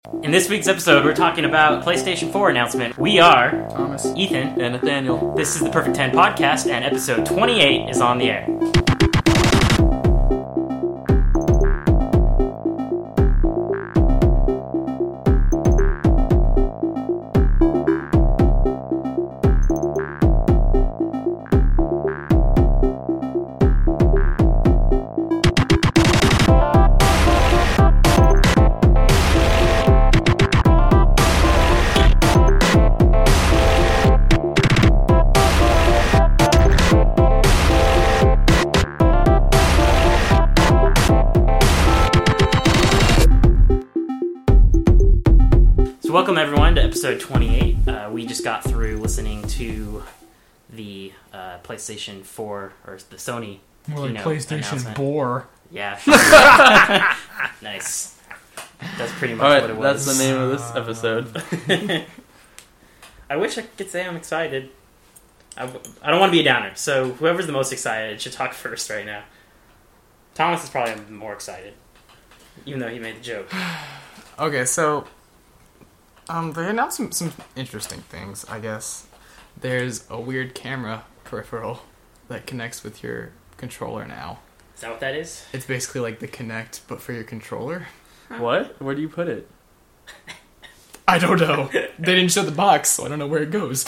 In this week's episode, we're talking about PlayStation 4 announcement. We are Thomas, Ethan, and Nathaniel. This is the Perfect 10 podcast, and episode 28 is on the air. Welcome everyone to episode 28. We just got through listening to the PlayStation 4, or the Sony more like PlayStation Bore. Yeah. Nice. That's pretty much Alright, what it was. that's the name of this episode. I wish I could say I'm excited. I don't want to be a downer, so whoever's the most excited should talk first right now. Thomas is probably more excited, even though he made the joke. Okay, so they announced some interesting things, I guess. There's a weird camera peripheral that connects with your controller now. Is that what that is? It's basically like the Kinect, but for your controller. What? Where do you put it? I don't know. They didn't show the box, so I don't know where it goes.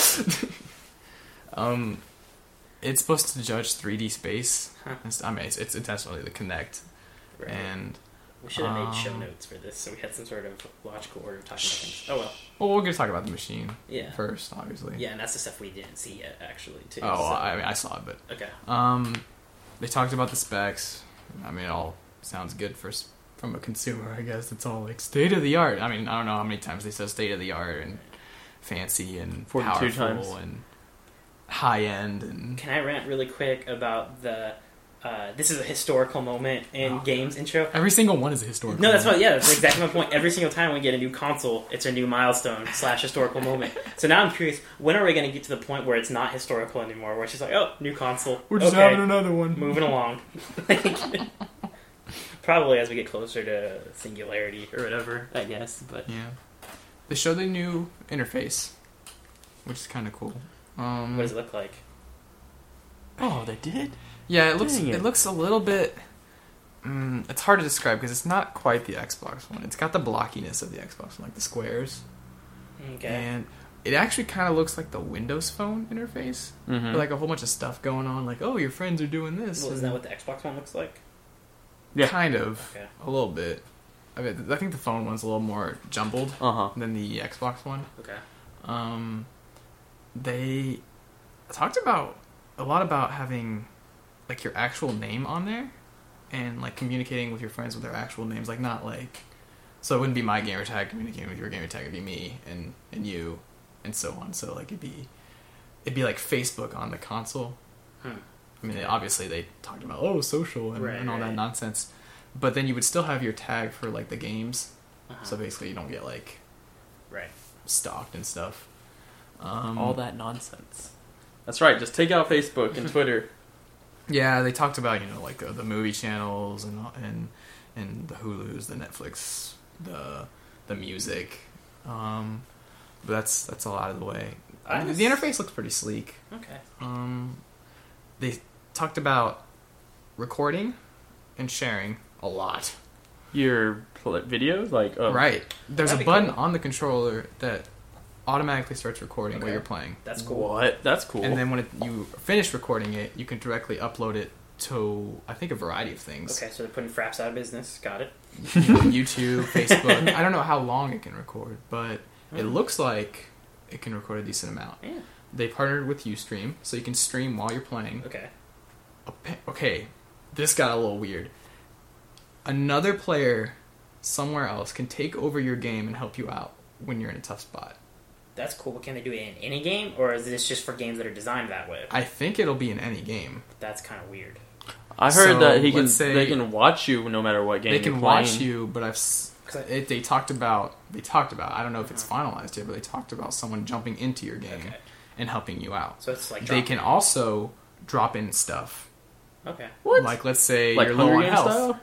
It's supposed to judge 3D space. Huh. I mean, it's intentionally the Kinect. Right. And We should have made show notes for this, so we had some sort of logical order of talking about things. Oh well. Well, we're gonna talk about the machine first, obviously. Yeah, and that's the stuff we didn't see yet, actually, too. Oh, so. I mean, I saw it, but Okay. They talked about the specs. I mean, it all sounds good from a consumer, I guess. It's all like state of the art. I mean, I don't know how many times they said state of the art and fancy and 42 powerful times. and high end and. Can I rant really quick about the this is a historical moment in games intro? Every single one is a historical. No, that's that's exactly my point. Every single time we get a new console, it's a new milestone / historical moment. So now I'm curious, when are we going to get to the point where it's not historical anymore? Where it's just like, oh, new console. We're just having another one. Moving along. Probably as we get closer to singularity or whatever, I guess. But yeah, they showed the new interface, which is kind of cool. What does it look like? Oh, they did? Yeah, it looks a little bit. It's hard to describe because it's not quite the Xbox One. It's got the blockiness of the Xbox One, like the squares. Okay. And it actually kind of looks like the Windows Phone interface, with like a whole bunch of stuff going on. Like, oh, your friends are doing this. Well, isn't that what the Xbox One looks like? Yeah, kind of. Okay. A little bit. I mean, I think the phone one's a little more jumbled than the Xbox One. Okay. They talked about a lot about having like your actual name on there and like communicating with your friends with their actual names, like not like, so it wouldn't be my gamer tag communicating with your gamer tag, it'd be me and you and so on. So like it'd be like Facebook on the console. I mean, obviously they talked about social and all that nonsense, but then you would still have your tag for like the games. So basically you don't get like stalked and stuff. All that nonsense. That's right. Just take out Facebook and Twitter. Yeah, they talked about like the movie channels and the Hulus, the Netflix, the music, but that's a lot of the way. The interface looks pretty sleek. Okay. They talked about recording and sharing a lot. Your videos, right. There's a button on the controller that automatically starts recording while you're playing. That's cool. What? That's cool. And then when you finish recording it, you can directly upload it to, I think, a variety of things. Okay, so they're putting Fraps out of business. Got it. YouTube, Facebook. I don't know how long it can record, but it looks like it can record a decent amount. Yeah. They partnered with Ustream, so you can stream while you're playing. Okay. Okay, this got a little weird. Another player somewhere else can take over your game and help you out when you're in a tough spot. That's cool, but can they do it in any game, or is this just for games that are designed that way? I think it'll be in any game. That's kind of weird. I heard that they can watch you no matter what game they can you're playing. watch you, but they talked about. I don't know if it's finalized yet, but they talked about someone jumping into your game and helping you out. So it's like they can also drop in stuff. Okay. What? Like, let's say like you're low on Hunger Games health. style?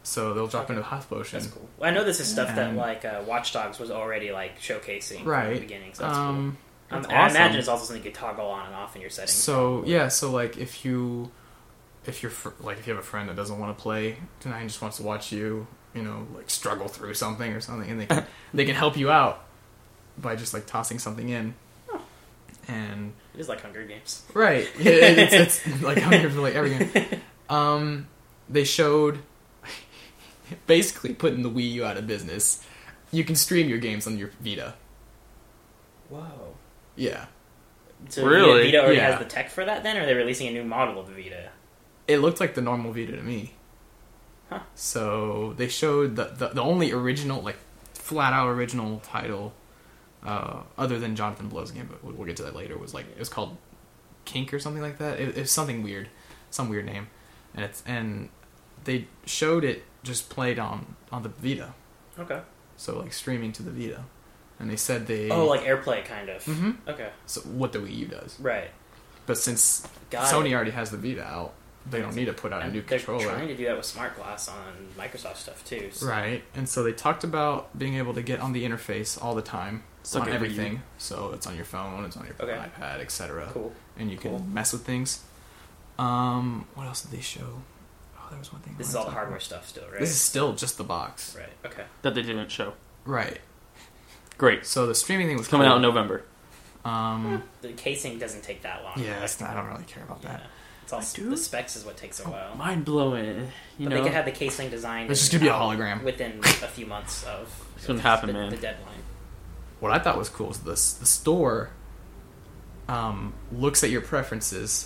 So they'll drop into Health Potion. That's cool. Well, I know this is stuff that And- like Watch Dogs was already like showcasing from Right. the beginning. So that's cool. That's I imagine awesome. it's also something you could toggle on and off in your settings. So yeah, so like if you have a friend that doesn't want to play tonight and just wants to watch you, like struggle through something or something, and they can help you out by just like tossing something in. And It is like Hunger Games. right, it's like Hunger for like every game. They showed basically putting the Wii U out of business. You can stream your games on your Vita. Whoa. Yeah. So Really? Vita already Yeah. has the tech for that then, or are they releasing a new model of the Vita? It looked like the normal Vita to me. Huh. So they showed the only original, like flat out original title, other than Jonathan Blow's game, but we'll get to that later. Was it was called Kink or something like that. It's something weird, some weird name, and they showed it just played on the Vita. Okay. So like streaming to the Vita, and they said they like AirPlay kind of. Mhm. Okay. so what the Wii U does. Right. But since Got Sony it. already has the Vita out, they don't need to put out a And new they're controller. trying to do that with Smart Glass on Microsoft stuff too. So. Right, and so they talked about being able to get on the interface all the time It's like on a Wii U. everything. So it's on your phone, it's on your Okay. iPad, etc. Cool. And you can Cool. mess with things. What else did they show? Oh, there was one thing. I This is wanted all to the talk hardware about. stuff still, right? This is still just the box. Right. Okay. That they didn't show. Right. Great. So the streaming thing was It's coming cool. out in November. The casing doesn't take that long. Yeah, I don't really care about Yeah. that. It's all I do. the specs is what takes a while. Mind blowing. You But know. they could have the casing designed. It's just and gonna be a out hologram. within a few months of. It's gonna happen, the, man. The deadline. What I thought was cool is the store looks at your preferences,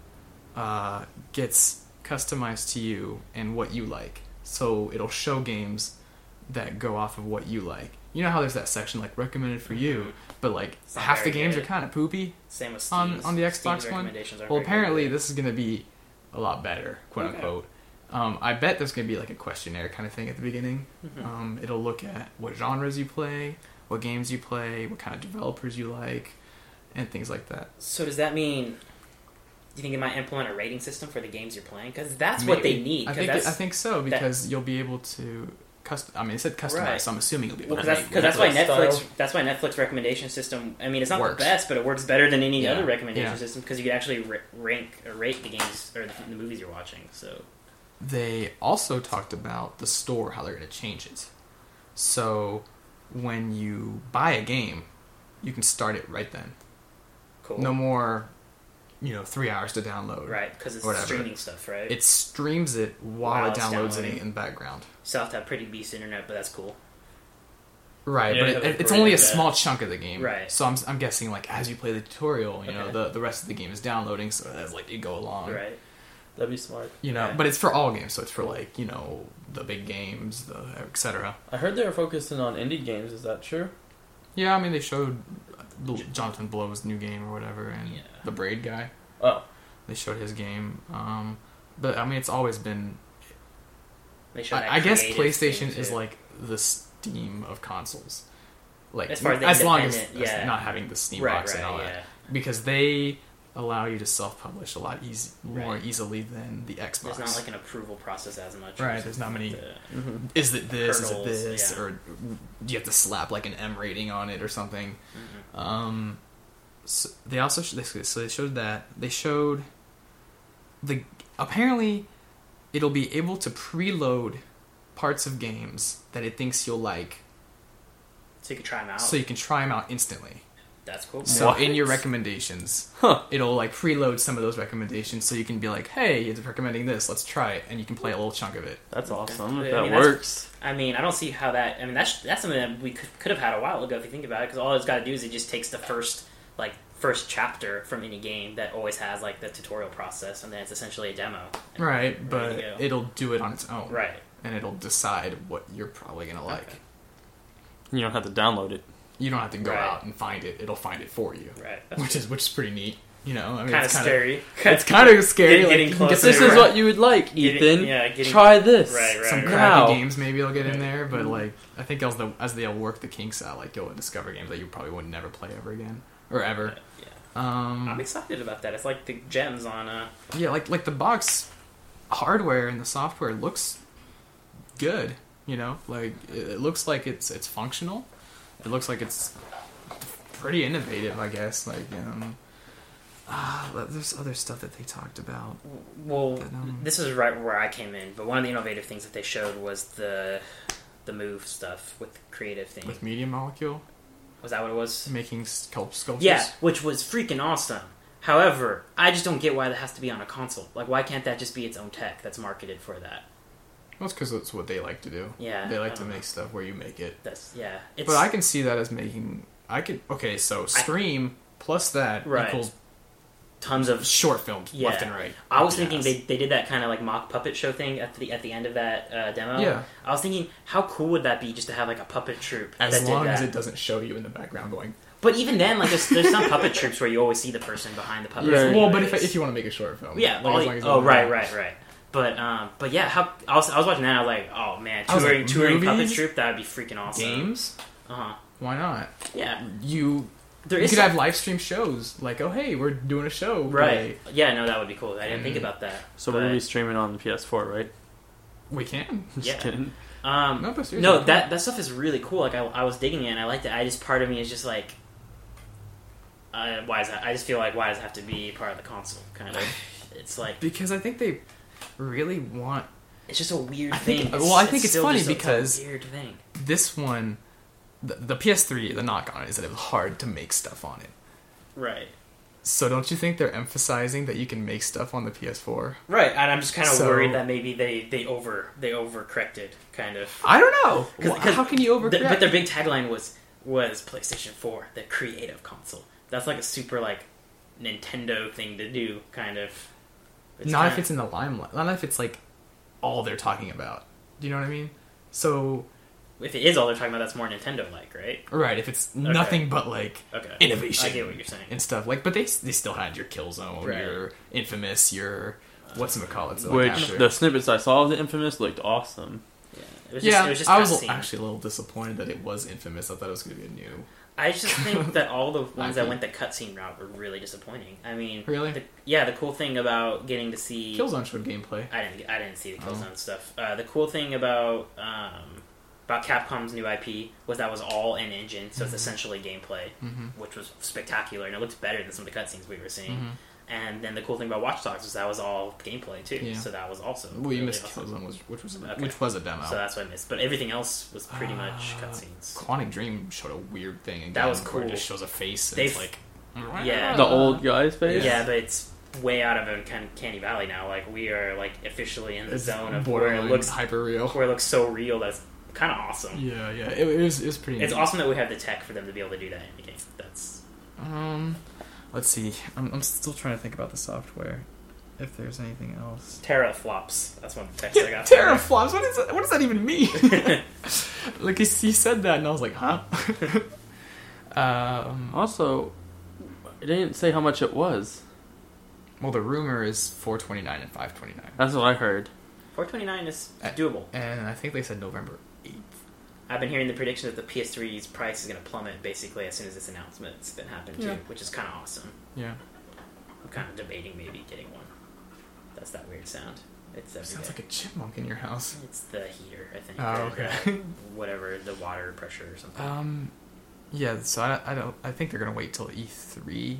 gets customized to you and what you like. So it'll show games that go off of what you like. You know how there's that section like recommended for you, but like It's not half the very games good. are kind of poopy. Same with On Steam's, the Xbox Steam's One? recommendations aren't Well, very apparently good. this is going to be a lot better, quote Okay. unquote. I bet there's going to be like a questionnaire kind of thing at the beginning. Mhm. It'll look at what genres you play, what games you play, what kind of developers you like, and things like that. So does that mean? Do you think it might implement a rating system for the games you're playing? Because that's what they Maybe. need. I 'cause think that's, I think so because you'll be able to I mean, it said customize, Right. so I'm assuming you'll be able Well, to because make that's why Netflix Netflix. style. That's why Netflix recommendation system. I mean, it's not Works. the best, but it works better than any Yeah. other recommendation Yeah. system because you can actually rank or rate the games or the movies you're watching. So They also talked about the store, how they're going to change it. So when you buy a game, you can start it right then. cool. No more, 3 hours to download. Right, because it's Whatever. streaming stuff, right? It streams it while While it it's downloads it downloading. in the background. You still have to have pretty beast internet, but that's cool. Right, Yeah, but you have to it's create only a that. small chunk of the game. Right. So I'm guessing like as you play the tutorial, Okay. the rest of the game is downloading, so as like you go along. Right. That'd be smart. Right. But it's for all games, so it's for like the big games, the etc. I heard they were focusing on indie games. Is that true? Yeah, I mean they showed Jonathan Blow's new game or whatever, and Yeah. the Braid guy. Oh, They showed his game, but I mean it's always been. They show that I guess creative PlayStation thing, is too. like the Steam of consoles. Like As far as the long as independent, yeah. not having the Steam right, box right, and all yeah. that, because they allow you to self-publish a lot more Right. easily than the Xbox. There's not like an approval process as much. Right, as there's not many- the- is it this? Hurdles, is it this? yeah. Or do you have to slap like an M rating on it or something? Mhm. So they also they showed that they showed apparently it'll be able to preload parts of games that it thinks you'll like, So you can try them out. so you can try them out instantly. That's cool. So What? in your recommendations, Huh. it'll like preload some of those recommendations, so you can be like, "Hey, it's recommending this. Let's try it," and you can play a little chunk of it. That's awesome. I If mean, that that's- works. I mean, I don't see how that. I mean, that's something that we could have had a while ago if you think about it. Because all it's got to do is it just takes the first chapter from any game that always has like the tutorial process, and then it's essentially a demo. And Right, ready but to go. it'll do it on its own, Right. and it'll decide what you're probably gonna like. Okay. You don't have to download it. You don't have to go Right. out and find it; it'll find it for you, Right. That's which is pretty neat. I mean, kind of it's scary. It's kind of scary. Getting like, you can closer. get If this is Right. what you would like, Ethan, getting- try this. Right, right, some right. crappy Now. games maybe they'll get in Right. there, but like I think as they'll work the kinks out, like you'll discover games that you probably would never play ever again or ever. Yeah. I'm Um, excited about that. It's like the gems on. yeah, like the box hardware and the software looks good. You know, like it looks like it's functional. It looks like it's pretty innovative, I guess. Like, there's other stuff that they talked about. Well, But, this is right where I came in, but one of the innovative things that they showed was the Move stuff with the creative thing. With Media Molecule Was that what it was? making sculptures. Yeah, which was freaking awesome. However, I just don't get why that has to be on a console. Like, why can't that just be its own tech that's marketed for that? Well, it's because it's what they like to do. Yeah, They I like to don't know. make stuff where you make it. It's But I can see that as making. Okay, so Scream plus that Right. equals tons of. short films Yeah. left and right. I was Yes. thinking they did that kind of like mock puppet show thing at the end of that demo. Yeah. I was thinking, how cool would that be just to have like a puppet troupe As that long did that? as it doesn't show you in the background going. But even then, like there's some puppet troops where you always see the person behind the puppet. Yeah. Well, but anyways. if you want to make a short film, yeah, like, as long as oh you- right. But yeah, how I was watching that. I was like, oh man, I was like, touring puppet movies? troupe, that would be freaking awesome. games. Uh-huh. Why not? Yeah, You there you is could some- have live stream shows like, oh hey, we're doing a show, right. Yeah, no, that would be cool. I didn't think Mhm. about that. So but, we're gonna be streaming on the PS4, right? We can. Just Yeah. kidding. No, but seriously, No, that stuff is really cool. Like I was digging it, and I liked it. I just part of me is just like, why is that? I just feel like why does it have to be part of the console? Kind of. It's like because I think they really want it's just a weird I think- thing. well, I think it's still funny just a because- weird thing. this one. The PS3, the knock on it is that it was hard to make stuff on it. Right. So don't you think they're emphasizing that you can make stuff on the PS4? Right, and I'm just kind of So- worried that maybe they overcorrected, kind of. I don't know. 'Cause How can you overcorrect? But their big tagline was PlayStation 4, the creative console. That's like a super like Nintendo thing to do, kind of. Not if it's in the limelight. Not if it's like all they're talking about. Do you know what I mean? So if it is all they're talking about, that's more Nintendo-like, right? right, if it's nothing but like Okay, innovation I get what you're saying. and stuff like, but they still had your Killzone, Right. your Infamous, your whatchamacallit, Which the snippets I saw of the Infamous looked awesome. Yeah, it was yeah, it was just I was cutscene. actually a little disappointed that it was Infamous. I thought it was going to be a new. I just think that all the ones that Okay. went the cutscene route were really disappointing. I mean, Really? the cool thing about getting to see Killzone showed gameplay. I didn't see the Oh. Killzone stuff. The cool thing about Capcom's new IP was that was all in engine, so it's essentially gameplay, which was spectacular, and it looked better than some of the cutscenes we were seeing. And then the cool thing about Watch Dogs was that was all gameplay too, Yeah. so that was also Well, you really missed awesome. Killzone, which Okay. was a demo. So that's what I missed, but everything else was pretty much cutscenes. Quantic Dream showed a weird thing. Again, That was Where it cool. just shows a face. And They've- it's like, Yeah. The old guy's face? Yeah, but it's way out of Uncanny Valley now. Like we are like officially in the it's zone of where it borderline looks hyper real. so real that's kind of awesome. Yeah, yeah, it was pretty. It's neat. awesome that we have the tech for them to be able to do that in the game. That's Let's see. I'm still trying to think about the software. If there's anything else. teraflops. That's one of the text I got. Teraflops. What does that even mean? Like he said that, and I was like, huh? Also, it didn't say how much it was. Well, the rumor is $429 and $529, That's what I heard. 429 is doable. and I think they said November 8th. I've been hearing the prediction that the PS3's price is going to plummet basically as soon as this announcement's been happened Yeah. too, which is kind of awesome. Yeah, I'm kind of debating maybe getting one. That's that weird sound. It's every sounds day. like a chipmunk in your house. It's the heater, I think. Oh, or okay. the- whatever, the water pressure or something. Yeah. So I think they're gonna wait till E3.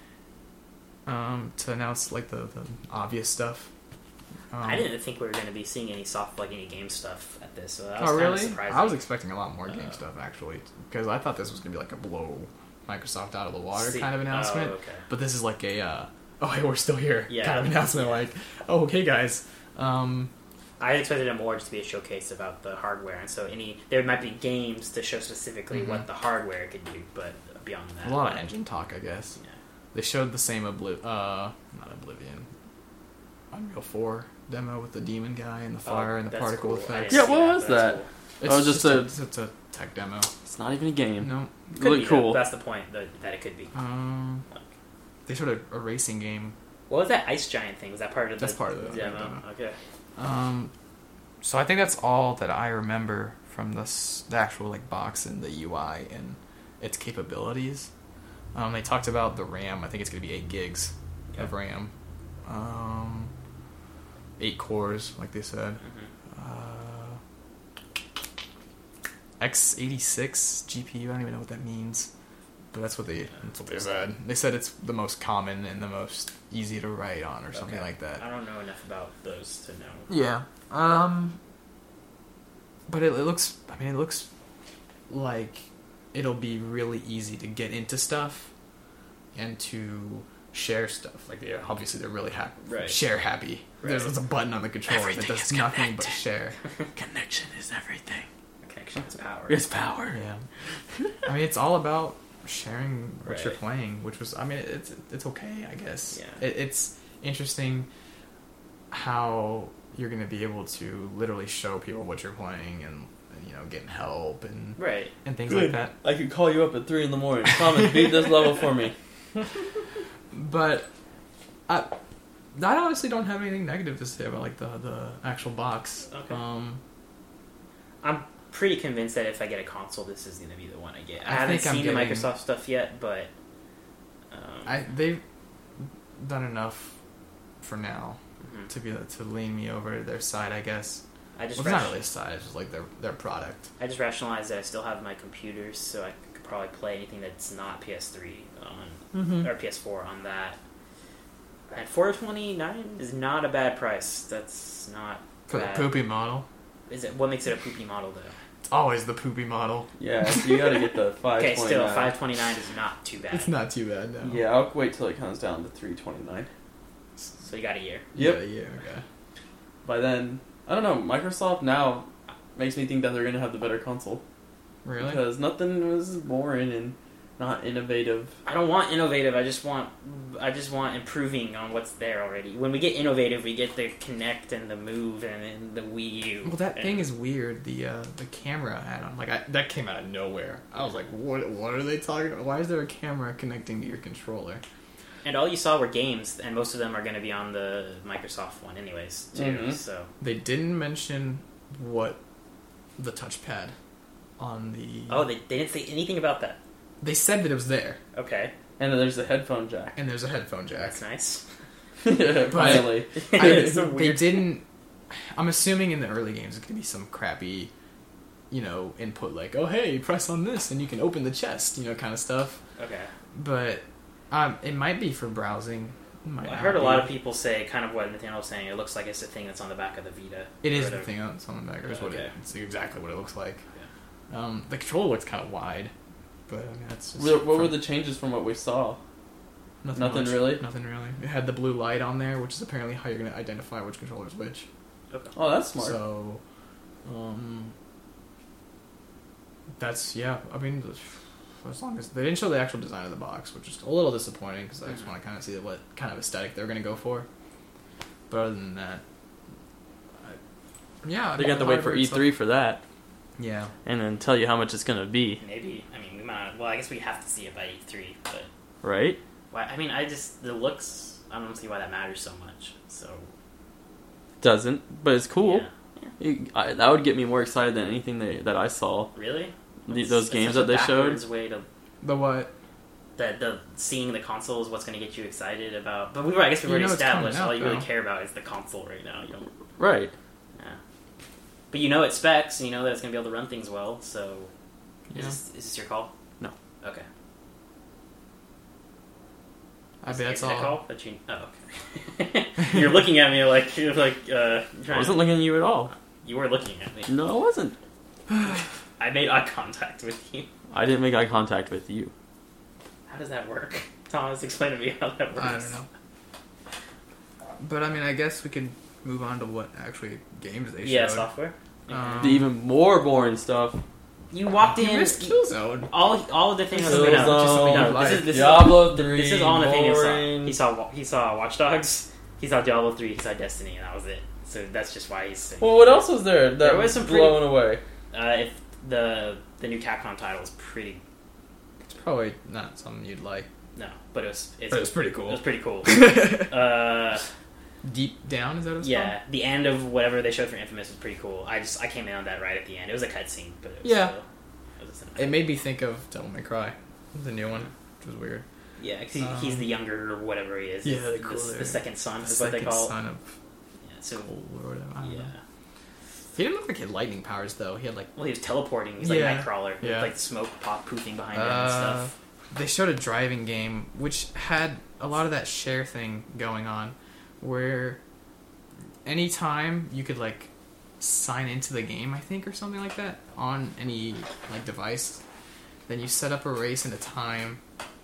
To announce like the obvious stuff. I didn't think we were going to be seeing any any game stuff at this, so that was Oh kind of really? surprising. I was expecting a lot more game stuff actually, because I thought this was gonna be like a blow Microsoft out of the water kind of announcement. Oh, okay. But this is like a oh hey, we're still here Yeah. kind of announcement. Like, oh okay guys. I expected it more just to be a showcase about the hardware, and so there might be games to show specifically what the hardware could do, but beyond that, A lot of engine talk, I guess. Yeah. They showed the same not Oblivion, Unreal 4 demo with the demon guy and the fire and the that's particle cool. I effects. didn't Yeah, see what was but that's that? cool. It's just it's a tech demo. It's not even a game. No. It Could looked be, cool. That's the point that it could be. They showed a racing game. What was that ice giant thing? Was that part of That's part of the demo? demo. Okay. So I think that's all that I remember from the actual like box and the UI and its capabilities. They talked about the RAM. I think it's going to be 8 gigs of RAM. 8 cores, like they said. x86 GPU. I don't even know what that means, but that's what they said. They said it's the most common and the most easy to write on, or something like that. I don't know enough about those to know. Yeah. But it looks. I mean, it looks like it'll be really easy to get into stuff and to share stuff. Like they're really happy. Right. Share happy. Right. There's a button on the controller Everything that does is nothing but connected. share. Connection is everything. Connection is power. It's power. Yeah. I mean, it's all about sharing what you're Right. playing, which was. I mean, it's okay, I guess. Yeah. It's interesting how you're going to be able to literally show people what you're playing and getting help and Right. things like that. I could call you up at 3 a.m. Thomas, beat this level for me. But I honestly don't have anything negative to say about like the actual box. Okay. I'm pretty convinced that if I get a console, this is going to be the one I get. I haven't think I'm seen the getting- Microsoft stuff yet, but They've done enough for now mhm. to lean me over to their side, I guess. I just Well, it's not really a side; it's just like their product. I just rationalized that I still have my computers, so I could probably play anything that's not PS3 on or PS4 on that. And $429 is not a bad price. That's not For the bad. poopy model, Is it? What makes it a poopy model though? it's always the poopy model. Yeah, so you gotta get the 529. Okay, still $529 is not too bad. It's not too bad, no. Yeah, I'll wait till it comes down to 329. So you got a year. Yep. Yeah, okay. By then, I don't know. Microsoft now makes me think that they're gonna have the better console Really? because nothing was boring and not innovative. I don't want innovative. I just want improving on what's there already. When we get innovative, we get the Kinect and the Move and the Wii U. Well, that and, thing is weird. The camera add-on, that came out of nowhere. I was like, what are they talking about? Why is there a camera connecting to your controller? And all you saw were games, and most of them are going to be on the Microsoft one, anyways. Too. Mhm. So They didn't mention what the touchpad on the. they didn't say anything about that. They said that it was there, Okay, And then there's the headphone jack. and there's a headphone jack. that's nice. Finally. It's so They weird. didn't. I'm assuming in the early games it's gonna be some crappy, input like, oh hey, press on this and you can open the chest, kind of stuff. Okay. But it might be for browsing. It might I not heard a be. lot of people say kind of what Nintendo was saying. It looks like it's the thing that's on the back of the Vita. It is Or the thing that's on the back. It's Okay. it's exactly what it looks like. The controller looks kind of wide, but I mean that's just What were the changes from what we saw? nothing nothing much. really? Nothing really. It had the blue light on there, which is apparently how you're gonna identify which controller is which. Oh, that's smart. So, that's I mean, as long as they didn't show the actual design of the box, which is a little disappointing because I just want to kind of see what kind of aesthetic they're gonna go for. But other than that, They got to wait for E3 for that, Yeah, and then tell you how much it's gonna be, Maybe. I mean, we might. Well, I guess we have to see it by E3, but right? I mean, the looks. I don't see why that matters so much. So Doesn't, but it's cool. Yeah. That would get me more excited than anything that I saw. Really? Those games such that a they showed. backwards way to the what? the seeing the console is what's going to get you excited about. But I guess we've already it's established coming out, all you really though. care about is the console right now. You don't. Right. Yeah. But you know it specs, and you know that it's going to be able to run things well. So, Yeah. is this your call? No. Okay. I Is bet it that's your all. call? That you. Oh, okay. You're looking at me like you're like. I Trying wasn't looking at you at all. You were looking at me. No, I wasn't. I made eye contact with you. I didn't make eye contact with you. How does that work? Thomas, explain to me how that works. I don't know. But I mean, I guess we could move on to what actually games they Yeah, showed. software. The even more boring stuff. You walked You in. missed Killzone. All of the things have been out. Killzone, No, this is Diablo 3, This is all Nathaniel boring. saw. He saw Watch Dogs. He saw Diablo 3. He saw Destiny, and that was it. So that's just why he's. Well, what else was there that There was was some blown away? If the new Capcom title was pretty. It's probably not something you'd like. No, but it was. But it was pretty cool. It was pretty cool. Deep Down, is that what it's Yeah, the end of whatever they showed for Infamous was pretty cool. I came in on that right at the end. It was a cutscene, but it was Yeah. still, it was a cinematic. called? It made me think of Devil May Cry, the new one, which was weird. Yeah, because he's the younger or whatever he is. Yeah, It's the cooler. the second son The is what they second call it. son of Yeah, so Cole or whatever. I don't yeah. know. He didn't look like he had lightning powers though. He had like Well, he was teleporting. He's like Yeah. Nightcrawler. With, Yeah. like smoke poofing behind him and stuff. they showed a driving game which had a lot of that share thing going on, where anytime you could like sign into the game, I think, or something like that on any like device, then you set up a race and a time,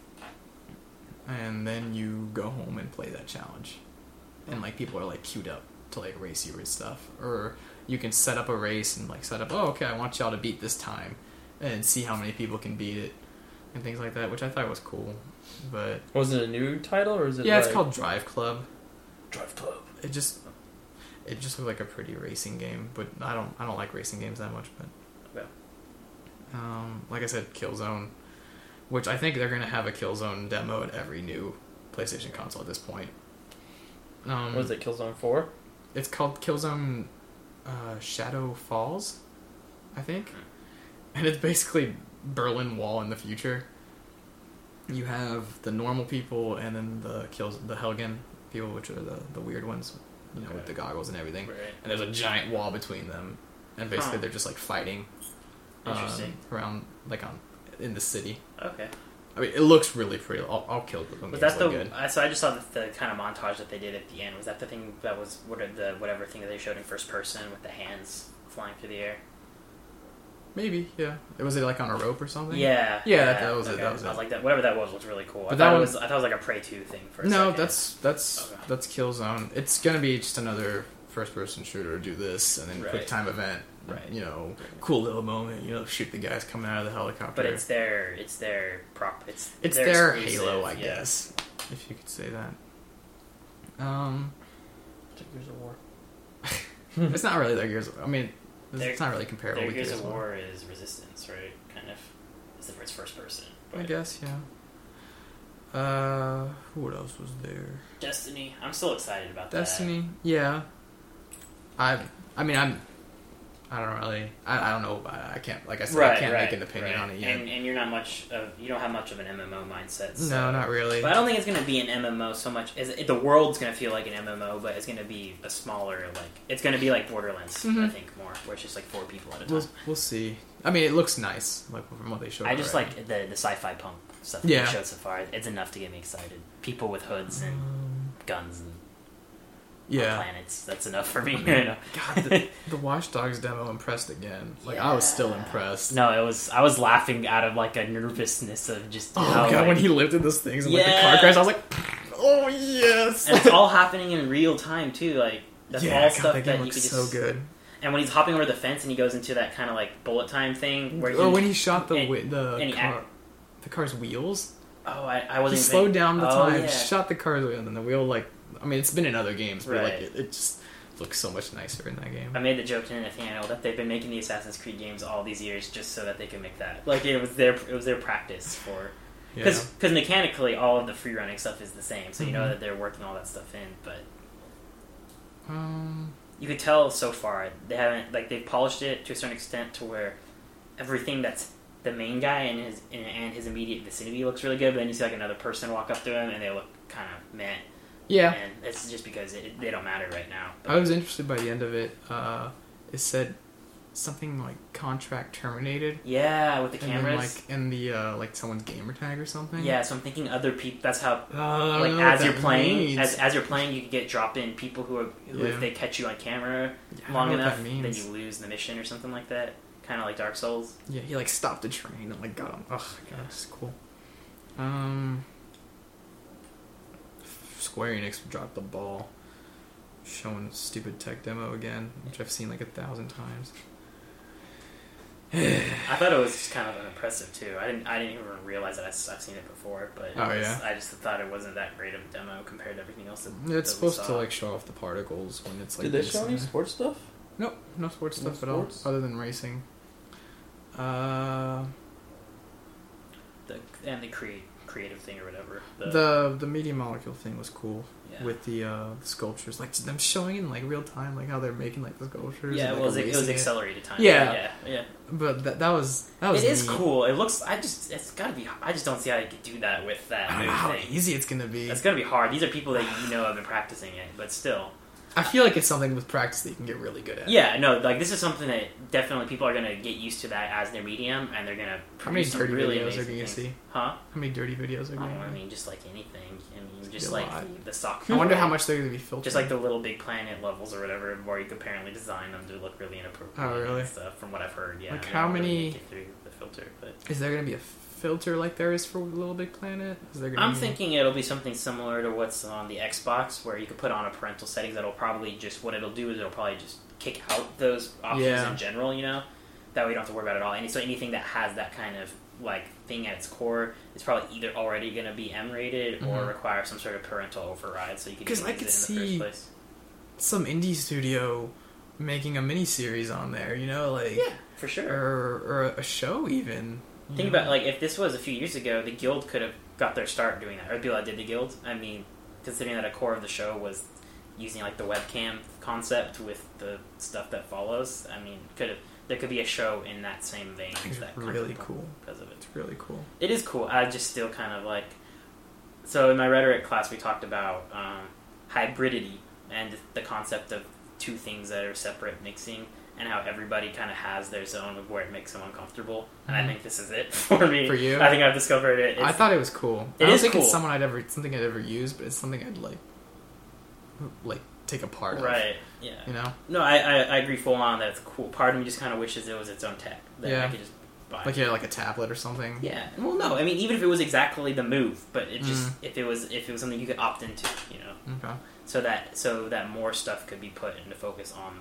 and then you go home and play that challenge, and like people are like queued up to like race you and stuff, or you can set up a race and like set up, oh okay, I want y'all to beat this time, and see how many people can beat it, and things like that, which I thought was cool. But Was it a new title or is it? yeah, it's like- called Drive Club. Drive Club. It just looked like a pretty racing game, but I don't like racing games that much. But like I said, Killzone, which I think they're gonna have a Killzone demo at every new PlayStation console at this point. What is it? Killzone 4? It's called Killzone Shadow Falls, I think, and it's basically Berlin Wall in the future. You have the normal people and then the Helgen people, which are the weird ones, you know, with Okay. the goggles and everything. Right. And there's a giant wall between them, and basically they're just like fighting Interesting. around like in the city. Okay. I mean, it looks really pretty. I'll kill it. Was that the? So I just saw the kind of montage that they did at the end. Was that the thing that was whatever thing that they showed in first person with the hands flying through the air? Maybe, yeah. Was it like on a rope or something? Yeah. Yeah, that was it. Okay. That was it. I was like that. Whatever that was really cool. But I that thought one- I thought it was like a Prey 2 thing for a No, second. that's Okay. Killzone. It's gonna be just another first-person shooter. Do this and then Right. quick time event. Right. You know, cool little moment. You know, shoot the guys coming out of the helicopter. But it's their prop. It's their exclusive, Halo, I yeah. guess, if you could say that. Gears of War. It's not really their Gears. I mean, Their- it's not really comparable. Their with Gears Gears of War is Resistance, right? Kind of. Except for it's first person. I But guess, yeah. What else was there? Destiny. I'm still excited about Destiny, yeah. I mean, I don't really. I don't know. I can't. Like I that. said, I can't make an opinion on it yet. And you're not much of. You don't have much of an MMO mindset. So. No, not really. But I don't think it's going to be an MMO so much. The world's going to feel like an MMO, but it's going to be a smaller, like... It's going to be like Borderlands, Mhm. I think, more. Where it's just like 4 people at a time. We'll see. I mean, it looks nice, like from what they showed. I just already. like the sci-fi punk stuff that Yeah. they showed so far. It's enough to get me excited. People with hoods and guns and yeah. planets. That's enough for me. You know? God, the Watch Dogs demo impressed again. Like I was still impressed. No, I was laughing out of like a nervousness of just Oh how, god, like, when he lifted those things and like the Yeah. car crash, I was like, oh yes. and it's all happening in real time too. Like that's yeah, all God, stuff that that game you looks could so just. good. And when he's hopping over the fence and he goes into that kind of like bullet time thing where Or when he shot the and- the he car, the car's wheels. I He wasn't even slowed down the Oh, time, yeah. shot the car's wheel, and then the wheel like. I mean, it's been in other games, but like Right. it just looks so much nicer in that game. I made the joke to Nathaniel that they've been making the Assassin's Creed games all these years just so that they can make that. Like it was their practice for Yeah. because mechanically all of the free running stuff is the same, so you know Mhm. that they're working all that stuff in. But Um. you could tell so far they haven't they've polished it to a certain extent to where everything that's the main guy and his immediate vicinity looks really good. But then you see like another person walk up to him and they look kind of meh. Yeah. And it's just because they don't matter right now. I was interested by the end of it. It said something like contract terminated. Yeah, with the And then, cameras. like in the like someone's gamer tag or something. Yeah, so I'm thinking other people. That's how, I don't like, know as what you're that playing, means. as you're playing, you can get drop in people who Yeah. if they catch you on camera Yeah, I long don't know what enough, that then means. you lose the mission or something like that. Kind of like Dark Souls. Yeah, he like stopped the train and like got him. Oh god, it's cool. Square Enix dropped the ball, showing the stupid tech demo again, which I've seen like 1,000 times. I thought it was kind of impressive too. I didn't even realize that I've seen it before, but Oh, yeah? I just thought it wasn't that great of a demo compared to everything else. It's that we supposed to saw. like show off the particles when it's like. Did they this show and any that. sports stuff? Nope, no sports No stuff at all, sports? other than racing. and the creative thing or whatever. The media molecule thing was cool. Yeah. With the sculptures, like them showing in like real time, like how they're making like the sculptures. Yeah, and, well, like, it was erasing accelerated time. Yeah. yeah. But that was It is neat. cool. It looks. It's gotta be. I just don't see how you could do that with that I don't new know how thing. easy it's gonna be. It's gonna be hard. These are people that have been practicing it, but still. I feel like it's something with practice that you can get really good at. Yeah, no, like this is something that definitely people are gonna get used to that as their medium, and they're gonna How many produce some dirty really videos are amazing you gonna things. see? Huh? How many dirty videos are Oh, you I gonna mean, just like anything. I mean, just a like lot. the sock. I wonder how much they're gonna be filtered. Just like the Little Big Planet levels or whatever, where you could apparently design them to look really inappropriate. Oh, really? And stuff, from what I've heard, yeah. Like, they how don't really many- make it through the filter, but Is there gonna be a filter like there is for Little Big Planet? Is there gonna I'm be... thinking it'll be something similar to what's on the Xbox, where you could put on a parental settings that'll probably just what it'll do is it'll probably just kick out those options Yeah. in general. You know, that way you don't have to worry about it at all. And so anything that has that kind of like thing at its core is probably either already going to be M rated or Mhm. require some sort of parental override, so you can 'Cause use I it could in the see- first place. some indie studio making a mini series on there, you know, like Yeah, for sure. or a show even. you Think know? about like if this was a few years ago, the Guild could have got their start doing that, or the people that did the Guild. I mean, considering that a core of the show was using like the webcam concept with the stuff that follows. I mean, there could be a show in that same vein. I think that it's comes really up cool. because of it. It's really cool. It is cool. I just still kind of like. So in my rhetoric class, we talked about hybridity and the concept of two things that are separate mixing, and how everybody kind of has their zone of where it makes them uncomfortable. And I Mhm. think this is it for me. For you? I think I've discovered it. I thought it was cool. It I don't is think cool. it's something I'd ever use, but it's something I'd like take a part of. Right. Yeah. You know, No, I agree full on that it's cool. Part of me just kind of wishes it was its own tech that Yeah. I could just buy. like like a tablet or something. Yeah. Well, no. I mean, even if it was exactly the move, but it just Mm. if it was something you could opt into, you know, Okay. so that more stuff could be put into focus on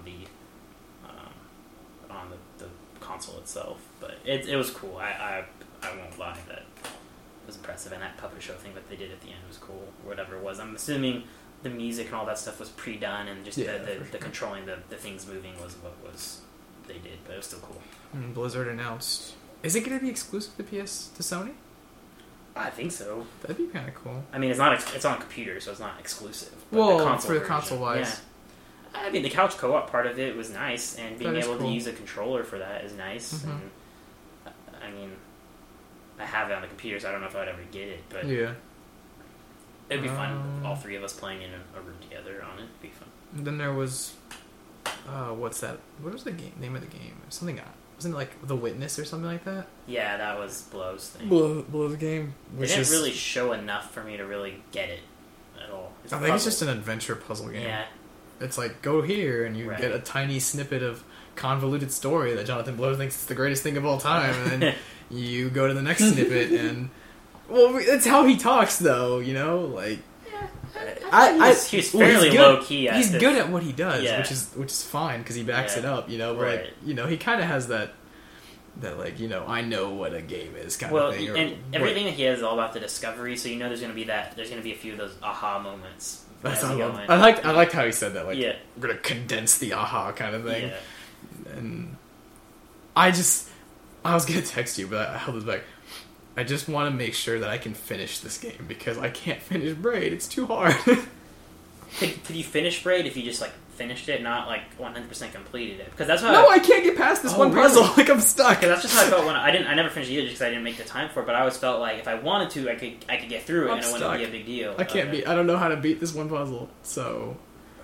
the console itself. But it was cool. I won't lie that it was impressive, and that puppet show thing that they did at the end was cool. Or whatever it was. I'm assuming the music and all that stuff was pre-done, and just Yeah, the for sure. controlling the things moving was what was they did, but it was still cool. And Blizzard announced. Is it going to be exclusive to Sony? I think so. That'd be kind of cool. I mean, it's not. It's on computer, so it's not exclusive. But Well, console for the version, console-wise. yeah. I mean, the couch co-op part of it was nice, and being That is able cool. to use a controller for that is nice. Mhm. And I mean, I have it on the computer, so I don't know if I'd ever get it, but Yeah. it'd be fun. All three of us playing in a room together on it. It'd be fun. And then there was, what's that? What was the name of the game? Something. Wasn't it like The Witness or something like that? Yeah, that was Blow's thing. Blow's game. They Which didn't is, really show enough for me to really get it at all. It's a I think it's puzzle. just an adventure puzzle game. Yeah. It's like go here and you Right. get a tiny snippet of convoluted story that Jonathan Blow thinks is the greatest thing of all time, and then you go to the next snippet and well, that's how he talks though. You know, like He's fairly good. low key. He's good at what he does, Yeah. which is fine because he backs Yeah. it up. You know, but like, Right. you know, he kind of has that like I know what a game is kind Well, of thing. Or and what- everything that he has is all about the discovery. So you know, there's going to be a few of those aha moments. That's as I you go love. in. I liked how he said that. Like, Yeah. we're gonna condense the aha kind of thing. Yeah. And I was gonna text you, but I held it back. I just want to make sure that I can finish this game because I can't finish Braid. It's too hard. Could you finish Braid if you just like finished it, not like 100% completed it? Because that's how. No, I can't get past this Oh, one really? puzzle. Like I'm stuck. Because that's just how I felt when I never finished it either, because I didn't make the time for it. But I always felt like if I wanted to, I could get through it, I'm and it wouldn't stuck. be a big deal. I can't Okay. beat. I don't know how to beat this one puzzle. So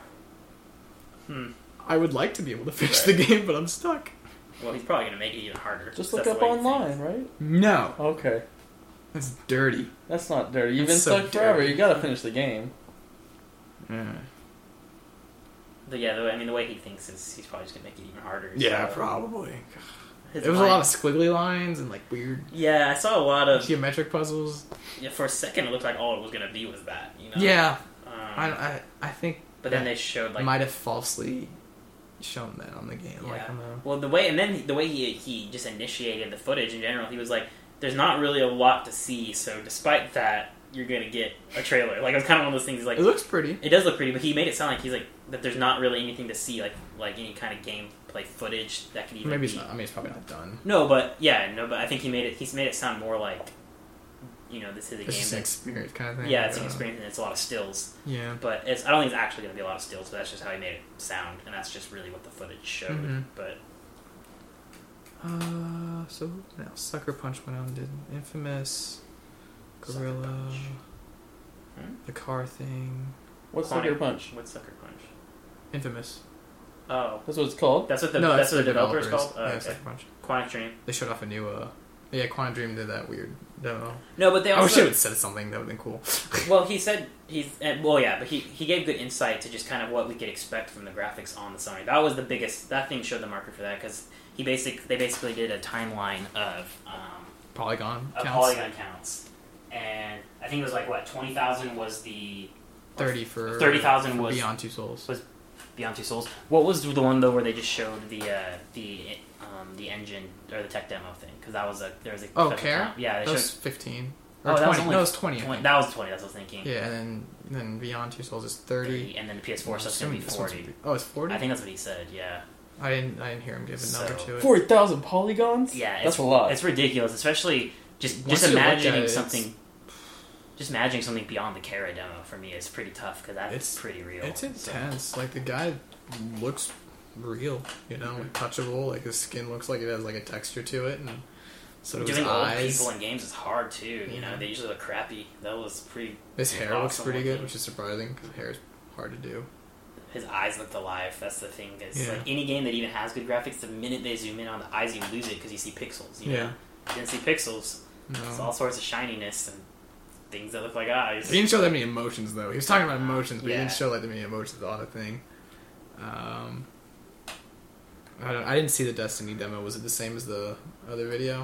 I would like to be able to finish the game, but I'm stuck. Well, he's probably gonna make it even harder. Just That's look the up way he online, thinks. right? No, Okay. that's dirty. That's not dirty. You've That's been so stuck forever. dirty. You gotta finish the game. Yeah, But yeah, the way he thinks is he's probably just gonna make it even harder. yeah, so- probably. His There was a mind- lot of squiggly lines and like weird Yeah, I saw a lot of. geometric puzzles. Yeah, for a second, it looked like all it was gonna be was that. You know. Yeah, Um, I think. but then that they showed like. might have falsely shown that on the game. Yeah. Like on the Well, the way he just initiated the footage in general, he was like, "There's not really a lot to see, so despite that, you're gonna get a trailer." Like it was kind of one of those things. He's like, it looks pretty. it does look pretty, but he made it sound like he's like that. There's not really anything to see, like any kind of gameplay footage that could even. Maybe be... it's not. I mean, it's probably not done. No, but I think he's made it sound more like, this is a It's just an game. experience kind of thing. Yeah, it's an experience and it's a lot of stills. Yeah. But I don't think it's actually going to be a lot of stills, but that's just how he made it sound, and that's just really what the footage showed. Mhm. But So now Sucker Punch went out and did Infamous, Gorilla, Sucker Punch. the car thing. What's Quantic- Sucker Punch? What's Sucker Punch? Infamous. Oh, That's what it's called. that's what the No, that's that's what the the developer's developers. called. Oh, Yeah, okay. Sucker Punch. Quantic Dream. They showed off a new. Yeah, Quantum Dream did that weird demo. No, but they I wish also it would said something. That would have been cool. well, he said but he gave good insight to just kind of what we could expect from the graphics on the Sony. That was the biggest. That thing showed the market for that because they basically did a timeline of Polygon of counts. polygon counts, and I think it was like what 20,000 was the 30,000 was Beyond Two Souls. Beyond Two Souls. What was the one though where they just showed the engine or the tech demo thing? Because that was there was a Oh, special Care? count. Yeah, they That was showed 15 Oh, or that was 20. only No, it was 20. I 20. think. That was 20. That's what I was thinking. Yeah, and then Beyond Two Souls is 30. And then the PS4 stuff's gonna be This one's 40. Oh, it's 40. I think that's what he said. Yeah. I didn't hear him give a number So- to it. 40,000 polygons. Yeah, That's a lot. It's ridiculous, especially just Once you look at imagining it, something. Just imagining something beyond the Kara demo for me is pretty tough because that's It's- pretty real. It's So- intense. Like the guy looks real, you know, like touchable. Like his skin looks like it has like a texture to it, and so do his Doing old eyes. people in games is hard too. You Yeah. know, they usually look crappy. That was pretty. His hair looks awesome pretty good, looking. which is surprising because hair is hard to do. His eyes looked alive. That's the thing. Is Yeah. like any game that even has good graphics, the minute they zoom in on the eyes, you lose it because you see pixels. You know? Yeah. You didn't see pixels. No. It's all sorts of shininess and things that look like eyes. He didn't show that many emotions though. He was talking about emotions, but Yeah. he didn't show like that many emotions on the thing. I didn't see the Destiny demo. Was it the same as the other video?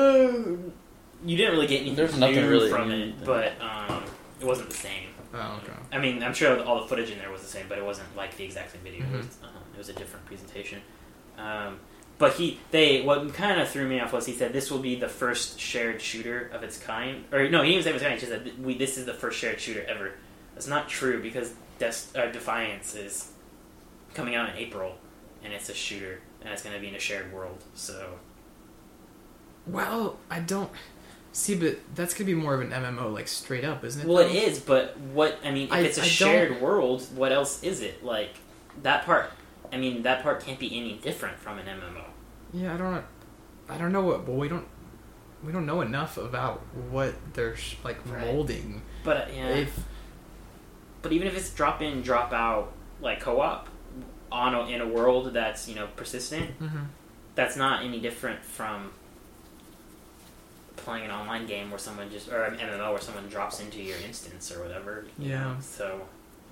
You didn't really get anything There's nothing new really from new. it, but it wasn't the same. Oh, okay. I mean, I'm sure all the footage in there was the same, but it wasn't like the exact same video. Mhm. It was a different presentation. But what kind of threw me off was he said this will be the first shared shooter of its kind. Or no, he didn't say it was kind. He just said this is the first shared shooter ever. That's not true because Defiance is coming out in April, and it's a shooter, and it's going to be in a shared world. So Well, I don't see, but that's gonna be more of an MMO, like straight up, isn't it? well, it though? is. But what I mean, if it's a I don't- shared world, what else is it? Like that part. I mean, that part can't be any different from an MMO. Yeah, I don't know what. Well, we don't know enough about what they're like Right. molding. But yeah. If But even if it's drop in, drop out, like co-op, in a world that's persistent, that's not any different from playing an online game where someone or an MMO where someone drops into your instance or whatever. you Yeah. know? So